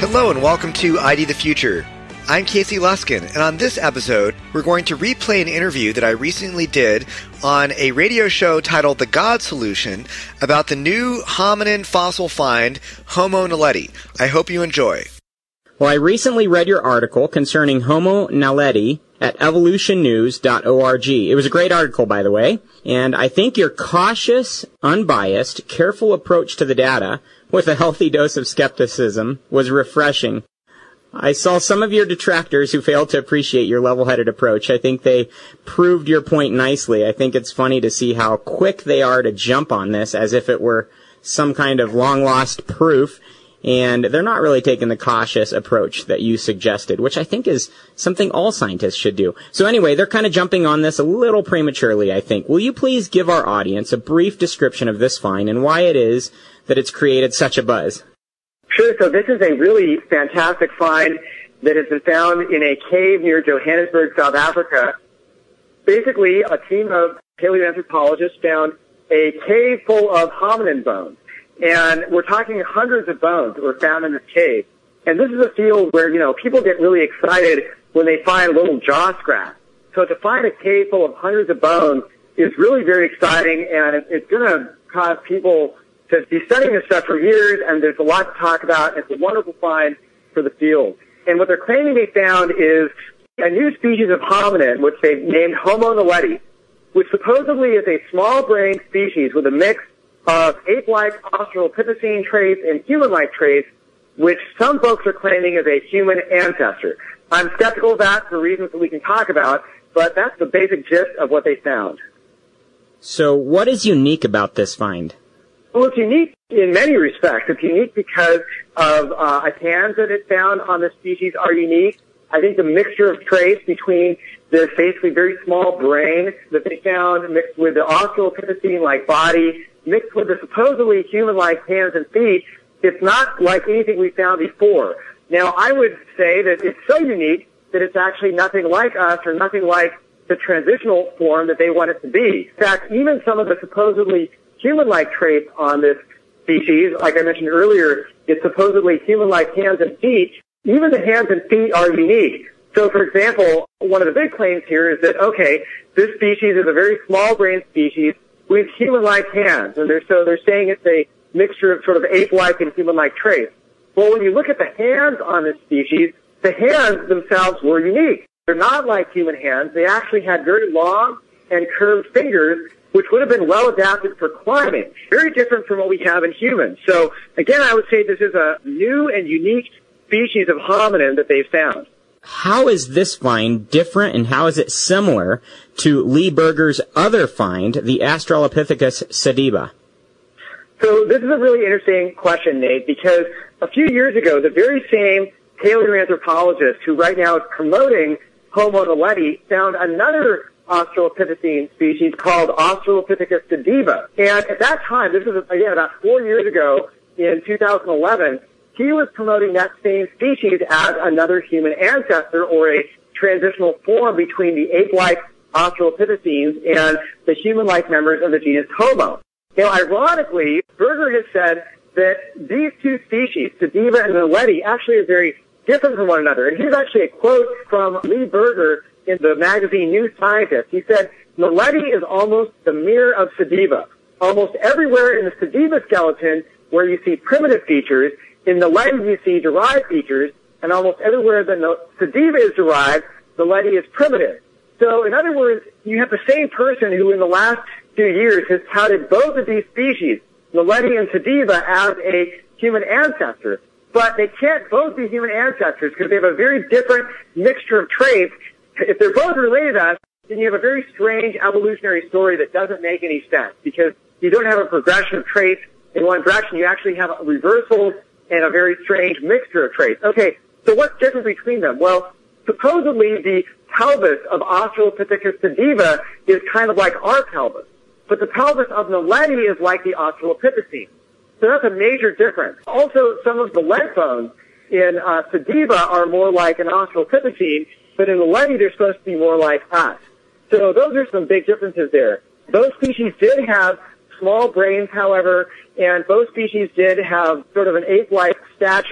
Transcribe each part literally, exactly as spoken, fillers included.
Hello and welcome to I D the Future. I'm Casey Luskin, and on this episode, we're going to replay an interview that I recently did on a radio show titled The God Solution about the new hominin fossil find, Homo naledi. I hope you enjoy. Well, I recently read your article concerning Homo naledi at evolution news dot org. It was a great article, by the way, and I think your cautious, unbiased, careful approach to the data, with a healthy dose of skepticism, was refreshing. I saw some of your detractors who failed to appreciate your level-headed approach. I think they proved your point nicely. I think it's funny to see how quick they are to jump on this as if it were some kind of long-lost proof, and they're not really taking the cautious approach that you suggested, which I think is something all scientists should do. So anyway, they're kind of jumping on this a little prematurely, I think. Will you please give our audience a brief description of this find and why it is that it's created such a buzz? Sure. So this is a really fantastic find that has been found in a cave near Johannesburg, South Africa. Basically, a team of paleoanthropologists found a cave full of hominin bones. And we're talking hundreds of bones that were found in this cave. And this is a field where, you know, people get really excited when they find little jaw scraps. So to find a cave full of hundreds of bones is really very exciting, and it's going to cause people to be studying this stuff for years, and there's a lot to talk about. It's a wonderful find for the field. And what they're claiming they found is a new species of hominin, which they've named Homo naledi, which supposedly is a small-brained species with a mix of ape-like Australopithecine traits and human-like traits, which some folks are claiming is a human ancestor. I'm skeptical of that for reasons that we can talk about, but that's the basic gist of what they found. So what is unique about this find? Well, it's unique in many respects. It's unique because of uh, hands that it found on the species are unique. I think the mixture of traits between this basically very small brain that they found mixed with the Australopithecine-like body, mixed with the supposedly human-like hands and feet, it's not like anything we found before. Now, I would say that it's so unique that it's actually nothing like us or nothing like the transitional form that they want it to be. In fact, even some of the supposedly human-like traits on this species, like I mentioned earlier, it's supposedly human-like hands and feet. Even the hands and feet are unique. So, for example, one of the big claims here is that, okay, this species is a very small-brained species with human-like hands, and they're, so they're saying it's a mixture of sort of ape-like and human-like traits. Well, when you look at the hands on this species, the hands themselves were unique. They're not like human hands. They actually had very long and curved fingers, which would have been well adapted for climbing. Very different from what we have in humans. So, again, I would say this is a new and unique species of hominin that they've found. How is this find different, and how is it similar to Lee Berger's other find, the Australopithecus sediba? So this is a really interesting question, Nate, because a few years ago, the very same paleoanthropologist who right now is promoting Homo naledi found another Australopithecine species called Australopithecus sediba. And at that time, this was, again, about four years ago, in two thousand eleven, he was promoting that same species as another human ancestor or a transitional form between the ape-like Australopithecines and the human-like members of the genus Homo. Now, ironically, Berger has said that these two species, sediba and naledi, actually are very different from one another. And here's actually a quote from Lee Berger in the magazine New Scientist. He said, naledi is almost the mirror of sediba. Almost everywhere in the sediba skeleton where you see primitive features, in naledi you see derived features, and almost everywhere the sediba is derived, naledi is primitive. So, in other words, you have the same person who in the last few years has touted both of these species, naledi and sediba, as a human ancestor. But they can't both be human ancestors because they have a very different mixture of traits. If they're both related to us, then you have a very strange evolutionary story that doesn't make any sense because you don't have a progression of traits in one direction. You actually have a reversal and a very strange mixture of traits. Okay, so what's different between them? Well, supposedly the pelvis of Australopithecus sediba is kind of like our pelvis, but the pelvis of naledi is like the Australopithecine. So that's a major difference. Also, some of the leg bones in uh, sediba are more like an Australopithecine, but in naledi they're supposed to be more like us. So those are some big differences there. Both species did have small brains, however, and both species did have sort of an ape-like stature.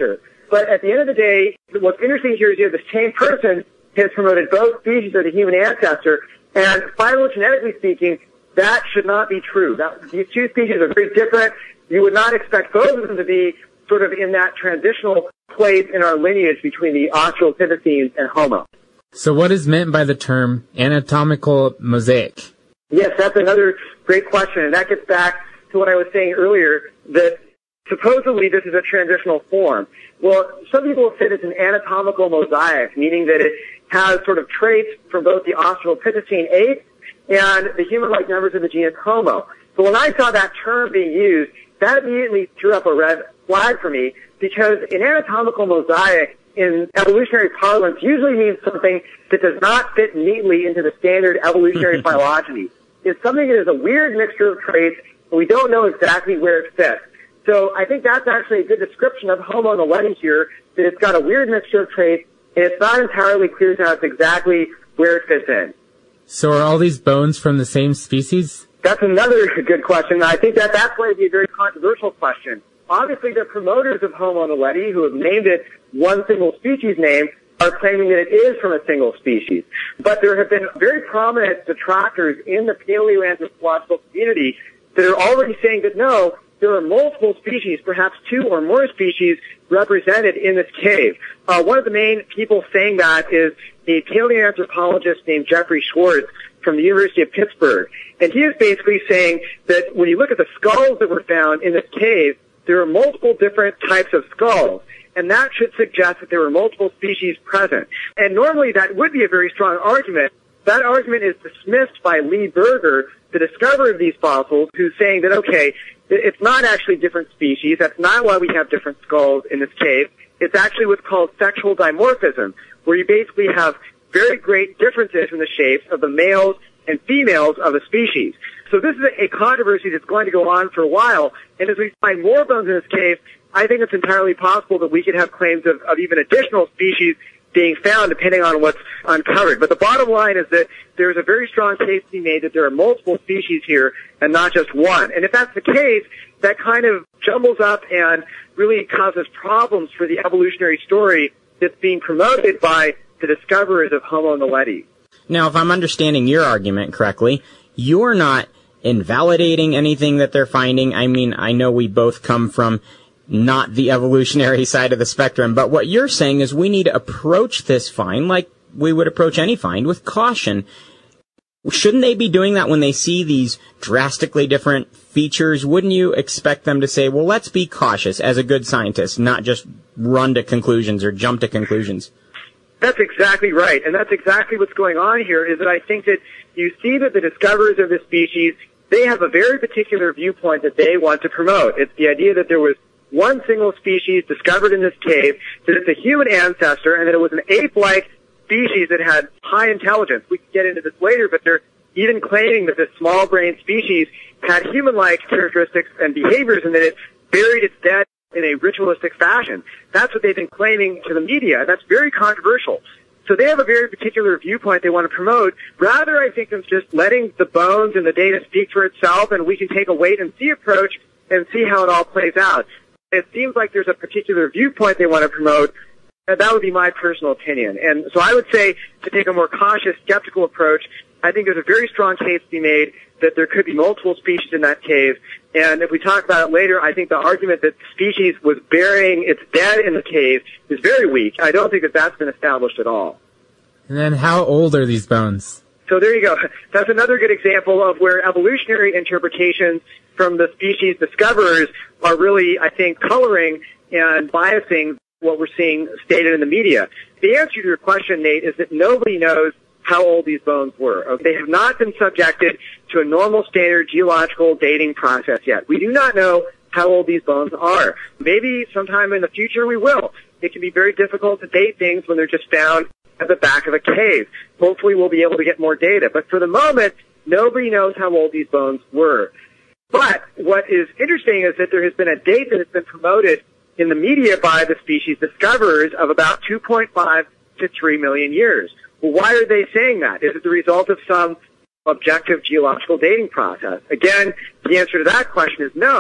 But at the end of the day, what's interesting here is you have the same person has promoted both species of the human ancestor, and phylogenetically speaking, that should not be true. That, these two species are very different. You would not expect both of them to be sort of in that transitional place in our lineage between the Australopithecines and Homo. So what is meant by the term anatomical mosaic? Yes, that's another great question, and that gets back to what I was saying earlier, that supposedly this is a transitional form. Well, some people say it's an anatomical mosaic, meaning that it has sort of traits from both the Australopithecine apes and the human-like members of the genus Homo. So when I saw that term being used, that immediately threw up a red flag for me, because an anatomical mosaic in evolutionary parlance usually means something that does not fit neatly into the standard evolutionary phylogeny. It's something that is a weird mixture of traits, and we don't know exactly where it fits. So I think that's actually a good description of Homo naledi here, that it's got a weird mixture of traits, and it's not entirely clear to us exactly where it fits in. So are all these bones from the same species? That's another good question. I think that that's going to be a very controversial question. Obviously, the promoters of Homo naledi, who have named it one single species name, are claiming that it is from a single species. But there have been very prominent detractors in the paleoanthropological community that are already saying that no, there are multiple species, perhaps two or more species, represented in this cave. Uh, one of the main people saying that is a paleoanthropologist named Jeffrey Schwartz from the University of Pittsburgh. And he is basically saying that when you look at the skulls that were found in this cave, there are multiple different types of skulls. And that should suggest that there were multiple species present. And normally that would be a very strong argument. That argument is dismissed by Lee Berger, the discoverer of these fossils, who's saying that, okay, it's not actually different species. That's not why we have different skulls in this cave. It's actually what's called sexual dimorphism, where you basically have very great differences in the shapes of the males and females of a species. So this is a controversy that's going to go on for a while. And as we find more bones in this cave, I think it's entirely possible that we could have claims of, of even additional species being found depending on what's uncovered. But the bottom line is that there's a very strong case to be made that there are multiple species here and not just one. And if that's the case, that kind of jumbles up and really causes problems for the evolutionary story that's being promoted by the discoverers of Homo naledi. Now, if I'm understanding your argument correctly, you're not invalidating anything that they're finding. I mean, I know we both come from not the evolutionary side of the spectrum, but what you're saying is we need to approach this find like we would approach any find, with caution. Shouldn't they be doing that when they see these drastically different features? Wouldn't you expect them to say, well, let's be cautious as a good scientist, not just run to conclusions or jump to conclusions? That's exactly right. And that's exactly what's going on here, is that I think that you see that the discoverers of this species, they have a very particular viewpoint that they want to promote. It's the idea that there was one single species discovered in this cave, that it's a human ancestor, and that it was an ape-like species that had high intelligence. We can get into this later, but they're even claiming that this small-brained species had human-like characteristics and behaviors, and that it buried its dead in a ritualistic fashion. That's what they've been claiming to the media. That's very controversial. So they have a very particular viewpoint they want to promote, rather, I think, than just letting the bones and the data speak for itself, and we can take a wait-and-see approach and see how it all plays out. It seems like there's a particular viewpoint they want to promote, and that would be my personal opinion. And so I would say, to take a more cautious, skeptical approach, I think there's a very strong case to be made that there could be multiple species in that cave. And if we talk about it later, I think the argument that the species was burying its dead in the cave is very weak. I don't think that that's been established at all. And then how old are these bones? So there you go. That's another good example of where evolutionary interpretations from the species discoverers are really, I think, coloring and biasing what we're seeing stated in the media. The answer to your question, Nate, is that nobody knows how old these bones were. Okay? They have not been subjected to a normal standard geological dating process yet. We do not know how old these bones are. Maybe sometime in the future we will. It can be very difficult to date things when they're just found at the back of a cave. Hopefully we'll be able to get more data. But for the moment, nobody knows how old these bones were. But what is interesting is that there has been a date that has been promoted in the media by the species discoverers of about two point five to three million years. Well, why are they saying that? Is it the result of some objective geological dating process? Again, the answer to that question is no.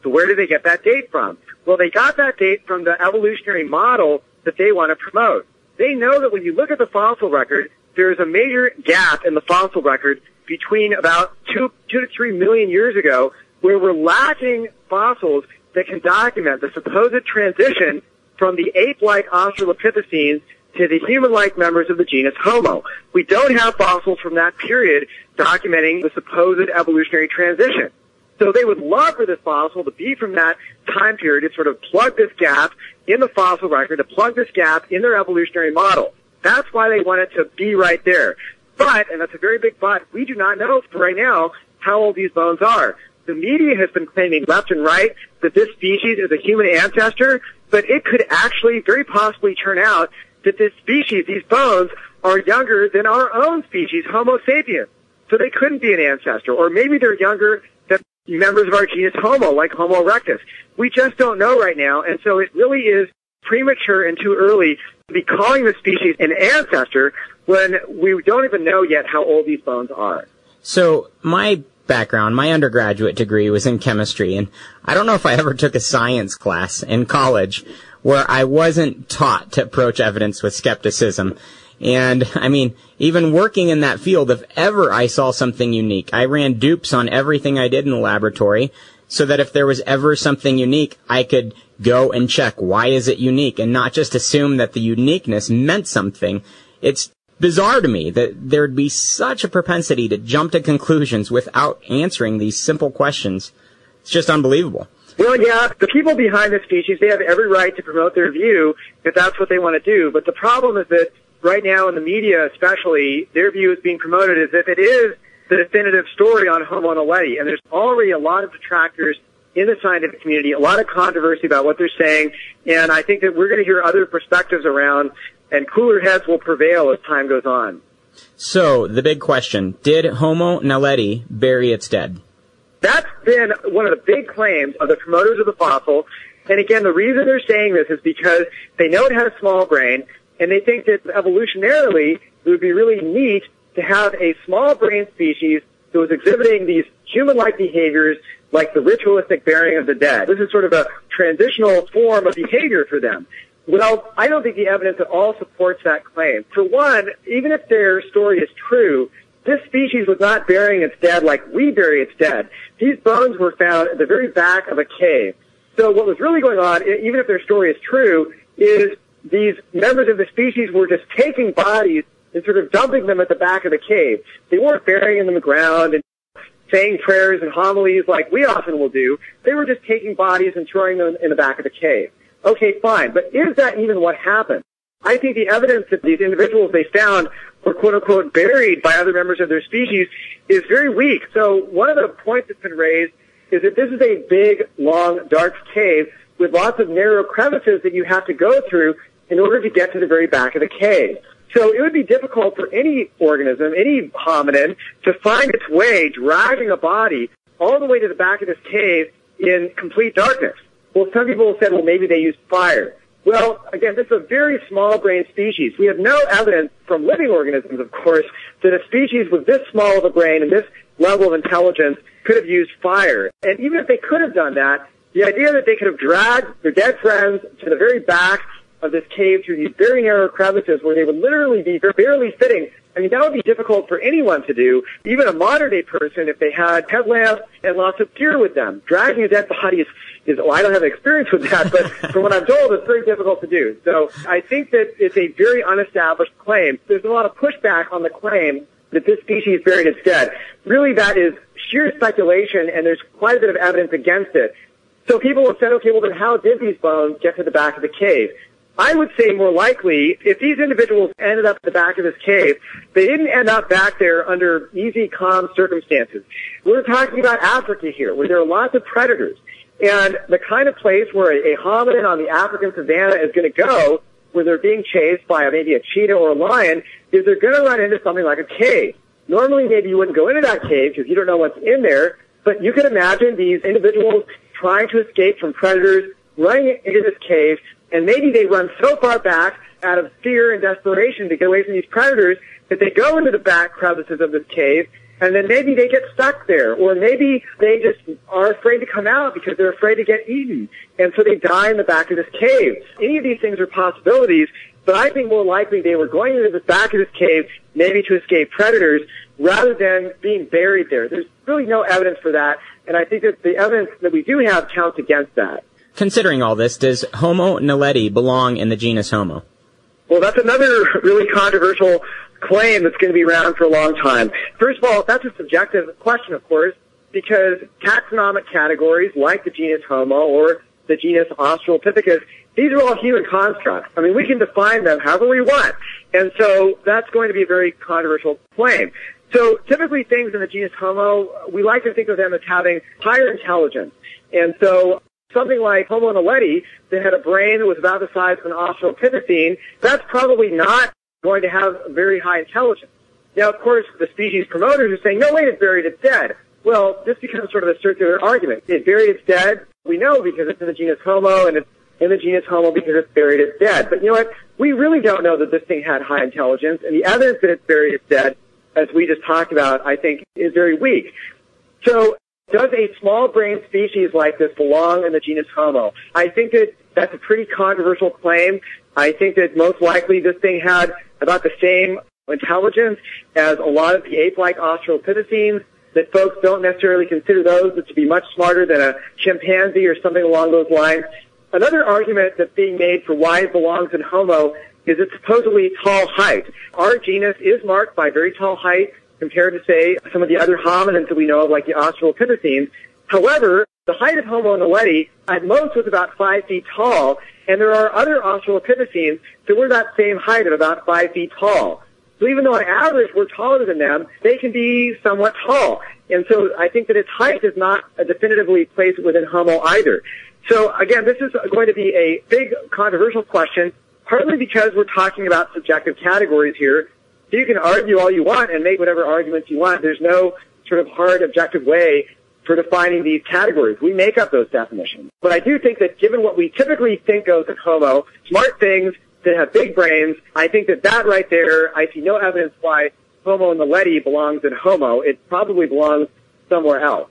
So where did they get that date from? Well, they got that date from the evolutionary model that they want to promote. They know that when you look at the fossil record, there's a major gap in the fossil record between about two, two to three million years ago, where we're lacking fossils that can document the supposed transition from the ape-like Australopithecines to the human-like members of the genus Homo. We don't have fossils from that period documenting the supposed evolutionary transition. So they would love for this fossil to be from that time period to sort of plug this gap in the fossil record, to plug this gap in their evolutionary model. That's why they want it to be right there. But, and that's a very big but, we do not know right now how old these bones are. The media has been claiming left and right that this species is a human ancestor, but it could actually very possibly turn out that this species, these bones, are younger than our own species, Homo sapiens. So they couldn't be an ancestor. Or maybe they're younger than members of our genus Homo, like Homo erectus. We just don't know right now, and so it really is premature and too early to be calling the species an ancestor when we don't even know yet how old these bones are. So my background, my undergraduate degree was in chemistry, and I don't know if I ever took a science class in college where I wasn't taught to approach evidence with skepticism. And, I mean, even working in that field, if ever I saw something unique, I ran dupes on everything I did in the laboratory so that if there was ever something unique, I could go and check why is it unique and not just assume that the uniqueness meant something. It's bizarre to me that there'd be such a propensity to jump to conclusions without answering these simple questions. It's just unbelievable. Well, yeah, the people behind the species, they have every right to promote their view if that's what they want to do. But the problem is that right now in the media especially, their view is being promoted as if it is the definitive story on Homo naledi. And there's already a lot of detractors in the scientific community, a lot of controversy about what they're saying. And I think that we're going to hear other perspectives around, and cooler heads will prevail as time goes on. So, the big question, did Homo naledi bury its dead? That's been one of the big claims of the promoters of the fossil. And again, the reason they're saying this is because they know it had a small brain, and they think that evolutionarily it would be really neat to have a small brain species that was exhibiting these human-like behaviors like the ritualistic burying of the dead. This is sort of a transitional form of behavior for them. Well, I don't think the evidence at all supports that claim. For one, even if their story is true, this species was not burying its dead like we bury its dead. These bones were found at the very back of a cave. So what was really going on, even if their story is true, is these members of the species were just taking bodies and sort of dumping them at the back of the cave. They weren't burying them in the ground and saying prayers and homilies like we often will do. They were just taking bodies and throwing them in the back of the cave. Okay, fine, but is that even what happened? I think the evidence that these individuals they found were quote-unquote buried by other members of their species is very weak. So one of the points that's been raised is that this is a big, long, dark cave with lots of narrow crevices that you have to go through in order to get to the very back of the cave. So it would be difficult for any organism, any hominin, to find its way dragging a body all the way to the back of this cave in complete darkness. Well, some people have said, well, maybe they used fire. Well, again, this is a very small brain species. We have no evidence from living organisms, of course, that a species with this small of a brain and this level of intelligence could have used fire. And even if they could have done that, the idea that they could have dragged their dead friends to the very back of this cave through these very narrow crevices where they would literally be barely fitting, I mean, that would be difficult for anyone to do, even a modern-day person, if they had headlamps and lots of gear with them. Dragging a dead body is, is well, I don't have experience with that, but from what I'm told, it's very difficult to do. So I think that it's a very unestablished claim. There's a lot of pushback on the claim that this species buried its dead. Really, that is sheer speculation, and there's quite a bit of evidence against it. So people have said, okay, well, then how did these bones get to the back of the cave? I would say more likely, if these individuals ended up at the back of this cave, they didn't end up back there under easy, calm circumstances. We're talking about Africa here, where there are lots of predators. And the kind of place where a, a hominin on the African savanna is going to go, where they're being chased by maybe a cheetah or a lion, is they're going to run into something like a cave. Normally, maybe you wouldn't go into that cave because you don't know what's in there, but you can imagine these individuals trying to escape from predators, running into this cave, and maybe they run so far back out of fear and desperation to get away from these predators that they go into the back crevices of this cave, And then maybe they get stuck there, or maybe they just are afraid to come out because they're afraid to get eaten, and so they die in the back of this cave. Any of these things are possibilities, but I think more likely they were going into the back of this cave maybe to escape predators rather than being buried there. There's really no evidence for that, and I think that the evidence that we do have counts against that. Considering all this, does Homo naledi belong in the genus Homo? Well, that's another really controversial claim that's going to be around for a long time. First of all, that's a subjective question, of course, because taxonomic categories like the genus Homo or the genus Australopithecus, these are all human constructs. I mean, we can define them however we want. And so that's going to be a very controversial claim. So typically things in the genus Homo, we like to think of them as having higher intelligence. And so something like Homo naledi that had a brain that was about the size of an Australopithecine, that's probably not going to have very high intelligence. Now, of course, the species promoters are saying, no, wait, it's buried, it's dead. Well, this becomes sort of a circular argument. It's buried, it's dead. We know because it's in the genus Homo, and it's in the genus Homo because it's buried, it's dead. But you know what? We really don't know that this thing had high intelligence, and the evidence that it's buried, it's dead, as we just talked about, I think, is very weak. So does a small-brained species like this belong in the genus Homo? I think that that's a pretty controversial claim. I think that most likely this thing had about the same intelligence as a lot of the ape-like Australopithecines, that folks don't necessarily consider those to be much smarter than a chimpanzee or something along those lines. Another argument that's being made for why it belongs in Homo is its supposedly tall height. Our genus is marked by very tall height compared to, say, some of the other hominins that we know of, like the Australopithecines. However, the height of Homo naledi at most was about five feet tall, and there are other Australopithecines that were that same height of about five feet tall. So even though on average we're taller than them, they can be somewhat tall. And so I think that its height does not definitively place it within Homo either. So again, this is going to be a big controversial question, partly because we're talking about subjective categories here. So you can argue all you want and make whatever arguments you want. There's no sort of hard objective way for defining these categories. We make up those definitions. But I do think that given what we typically think of as Homo, smart things that have big brains, I think that that right there, I see no evidence why Homo naledi belongs in Homo. It probably belongs somewhere else.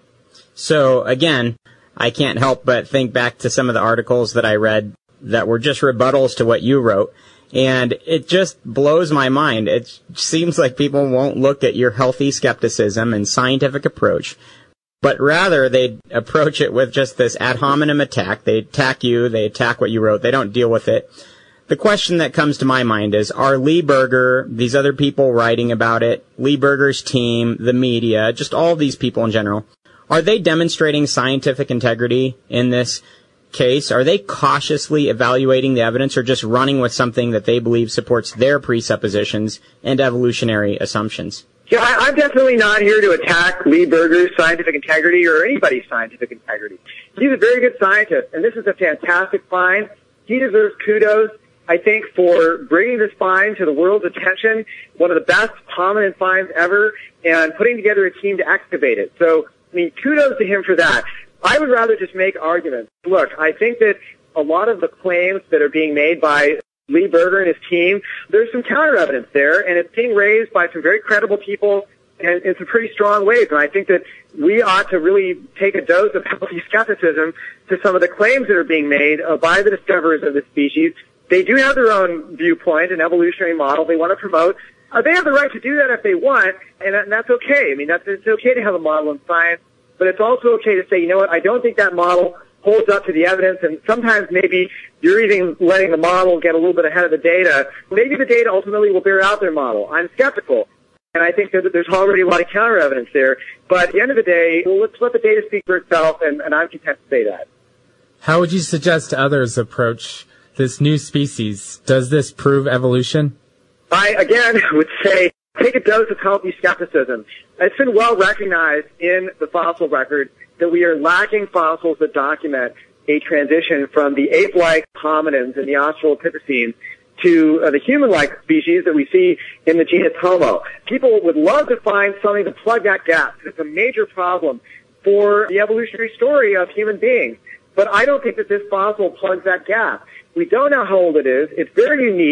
So again, I can't help but think back to some of the articles that I read that were just rebuttals to what you wrote. And it just blows my mind. It seems like people won't look at your healthy skepticism and scientific approach, but rather they approach it with just this ad hominem attack. They attack you, they attack what you wrote, they don't deal with it. The question that comes to my mind is, are Lee Berger, these other people writing about it, Lee Berger's team, the media, just all these people in general, are they demonstrating scientific integrity in this case? Are they cautiously evaluating the evidence or just running with something that they believe supports their presuppositions and evolutionary assumptions? Yeah, I, I'm definitely not here to attack Lee Berger's scientific integrity or anybody's scientific integrity. He's a very good scientist, and this is a fantastic find. He deserves kudos, I think, for bringing this find to the world's attention, one of the best hominin finds ever, and putting together a team to excavate it. So, I mean, kudos to him for that. I would rather just make arguments. Look, I think that a lot of the claims that are being made by Lee Berger and his team, there's some counter evidence there, and it's being raised by some very credible people and in some pretty strong ways. And I think that we ought to really take a dose of healthy skepticism to some of the claims that are being made uh, by the discoverers of the species. They do have their own viewpoint, an evolutionary model they want to promote. Uh, they have the right to do that if they want, and, and that's okay. I mean, that's, it's okay to have a model in science, but it's also okay to say, you know what, I don't think that model holds up to the evidence, and sometimes maybe you're even letting the model get a little bit ahead of the data. Maybe the data ultimately will bear out their model. I'm skeptical, and I think that there's already a lot of counter evidence there. But at the end of the day, well, let's let the data speak for itself, and, and I'm content to say that. How would you suggest others approach this new species? Does this prove evolution? I, again, would say take a dose of healthy skepticism. It's been well recognized in the fossil record that we are lacking fossils that document a transition from the ape-like hominins and the Australopithecines to uh, the human-like species that we see in the genus Homo. People would love to find something to plug that gap. It's a major problem for the evolutionary story of human beings. But I don't think that this fossil plugs that gap. We don't know how old it is. It's very unique.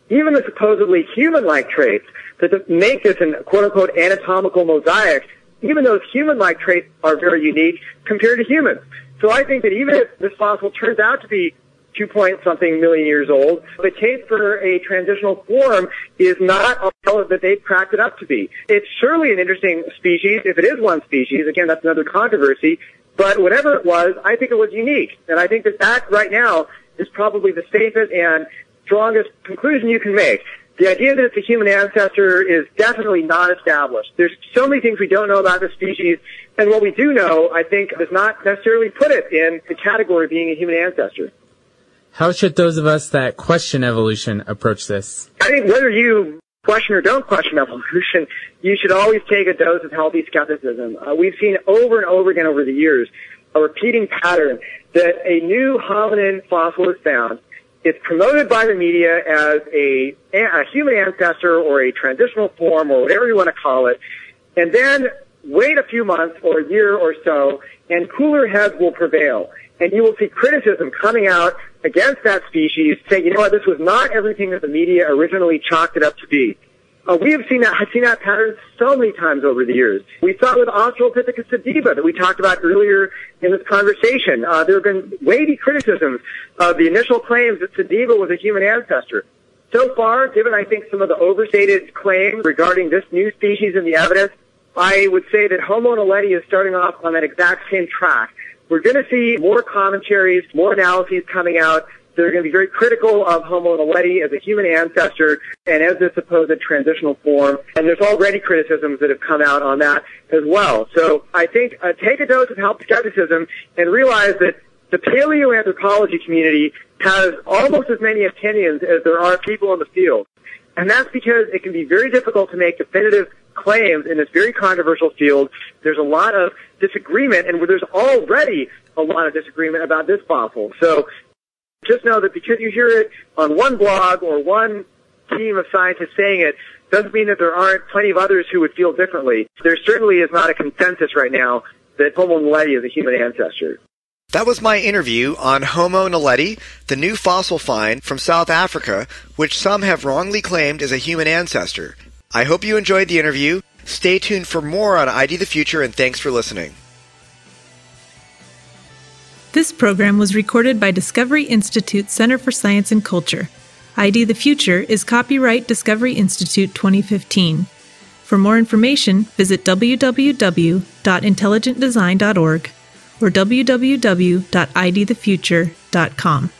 even the supposedly human-like traits that make this an quote-unquote anatomical mosaic, even those human-like traits are very unique compared to humans. So I think that even if this fossil turns out to be two point something million years old, the case for a transitional form is not all that they've cracked it up to be. It's surely an interesting species, if it is one species. Again, that's another controversy. But whatever it was, I think it was unique. And I think that that right now is probably the safest and strongest conclusion you can make. The idea that it's a human ancestor is definitely not established. There's so many things we don't know about the species, and what we do know, I think, does not necessarily put it in the category of being a human ancestor. How should those of us that question evolution approach this? I think whether you question or don't question evolution, you should always take a dose of healthy skepticism. Uh, we've seen over and over again over the years a repeating pattern that a new hominin fossil is found. It's promoted by the media as a, a human ancestor or a transitional form or whatever you want to call it. And then wait a few months or a year or so, and cooler heads will prevail. And you will see criticism coming out against that species, saying, you know what, this was not everything that the media originally chalked it up to be. Uh, we have seen that, I've seen that pattern so many times over the years. We saw it with Australopithecus sediba that we talked about earlier in this conversation. Uh, there have been weighty criticisms of the initial claims that sediba was a human ancestor. So far, given, I think, some of the overstated claims regarding this new species in the evidence, I would say that Homo naledi is starting off on that exact same track. We're going to see more commentaries, more analyses coming out. They're going to be very critical of Homo naledi as a human ancestor and as a supposed transitional form. And there's already criticisms that have come out on that as well. So I think uh, take a dose of healthy skepticism and realize that the paleoanthropology community has almost as many opinions as there are people in the field. And that's because it can be very difficult to make definitive claims in this very controversial field. There's a lot of disagreement, and there's already a lot of disagreement about this fossil. So just know that because you hear it on one blog or one team of scientists saying it doesn't mean that there aren't plenty of others who would feel differently. There certainly is not a consensus right now that Homo naledi is a human ancestor. That was my interview on Homo naledi, the new fossil find from South Africa, which some have wrongly claimed is a human ancestor. I hope you enjoyed the interview. Stay tuned for more on I D the Future, and thanks for listening. This program was recorded by Discovery Institute Center for Science and Culture. I D the Future is copyright Discovery Institute twenty fifteen. For more information, visit w w w dot intelligent design dot org or w w w dot i d the future dot com.